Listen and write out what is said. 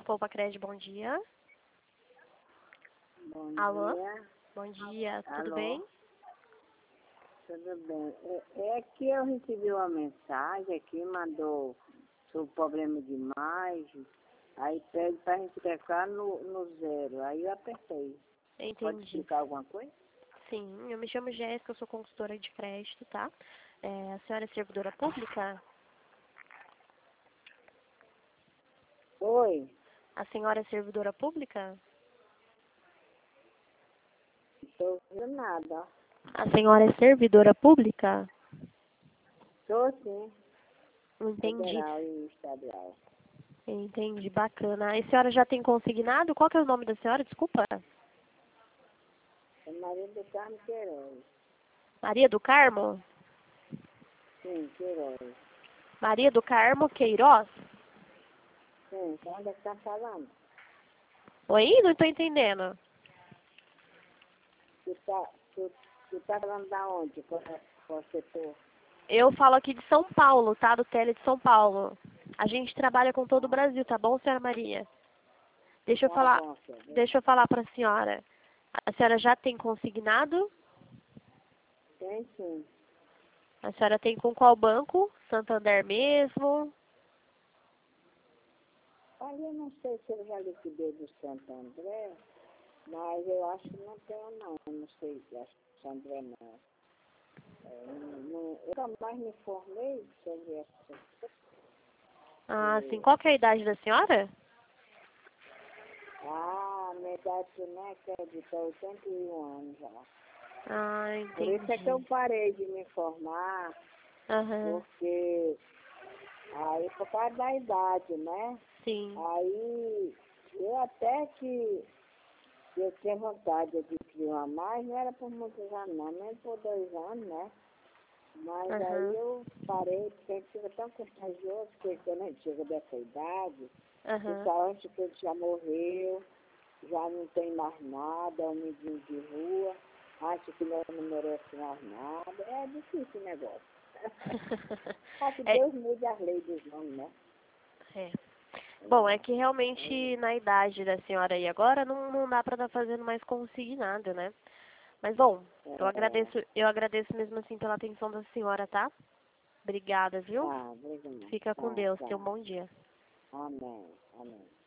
Poupa Cred, bom dia. Bom Alô? dia. Bom dia, tudo Alô? bem? Tudo bem. É que eu recebi uma mensagem aqui, mandou sobre problema de imagem, aí pede para a gente colocar no zero. Aí eu apertei. Pode Entendi. explicar alguma coisa? Sim, eu me chamo Jéssica, eu sou consultora de crédito, tá? A senhora é servidora pública? Oi, A senhora é servidora pública? não estou ouvindo nada. A senhora é servidora pública? Estou sim, Entendi, federal e estadual. entendi, bacana. E a senhora já tem consignado? Qual que é o nome da senhora, desculpa? É Maria do Carmo Queiroz. Maria do Carmo? Sim, Queiroz. Maria do Carmo Queiroz? Sim, onde é que está falando? Oi? Não estou entendendo. Tu tá falando da onde? Qual setor? Eu falo aqui de São Paulo, tá? Do Tele de São Paulo. A gente trabalha com todo o Brasil, tá bom, senhora Maria? Deixa eu Tá falar, bom, senhor. deixa eu falar para a senhora. A senhora já tem consignado? Tem sim. A senhora tem com qual banco? Santander mesmo? Olha, eu não sei se eu já liquidei do Santo André, mas eu acho que não tenho não. Não sei se acho que Santo André não. Eu nunca mais me informei sobre essa. Ah, sim. Qual que é a idade da senhora? Minha idade, né, que é de 81 anos já. Ah, Por isso é que eu entendi. parei de me informar, Aham, porque aí por causa da idade, né? sim. Aí eu até que eu tinha vontade de adquirir uma mais, não era por muitos anos não, nem por 2 anos, né? Mas aí Aham, eu parei, porque a gente fica tão contagioso, que quando a gente chega dessa idade, o aham. pessoal acha que ele já morreu, já não tem mais nada, é um menino de rua, acha que não merece mais nada. É difícil o negócio. Só que É, Deus mude as leis dos homens, né? é. Bom, é que realmente na idade da senhora aí agora não dá para estar fazendo mais consignado, né? Mas bom, eu agradeço mesmo assim pela atenção da senhora, tá? Obrigada, viu? Tá, obrigado. Fica com Tá, Deus. Tenha um tá. bom dia. Amém, amém.